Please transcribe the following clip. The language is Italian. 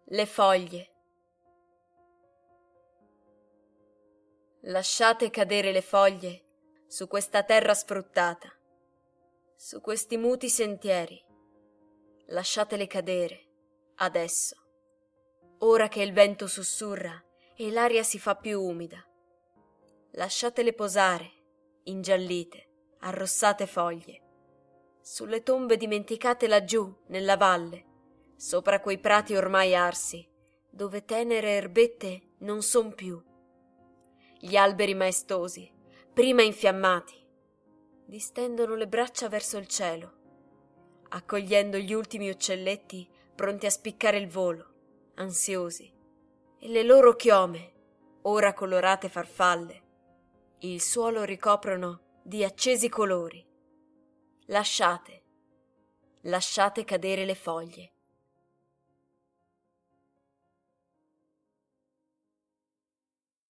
Le foglie. Lasciate cadere le foglie su questa terra sfruttata, su questi muti sentieri. Lasciatele cadere, adesso, ora che il vento sussurra e l'aria si fa più umida. Lasciatele posare, ingiallite, arrossate foglie, sulle tombe dimenticate laggiù, nella valle, sopra quei prati ormai arsi, dove tenere erbette non son più. Gli alberi maestosi, prima infiammati, distendono le braccia verso il cielo, accogliendo gli ultimi uccelletti pronti a spiccare il volo, ansiosi, e le loro chiome, ora colorate farfalle, il suolo ricoprono di accesi colori. Lasciate cadere le foglie.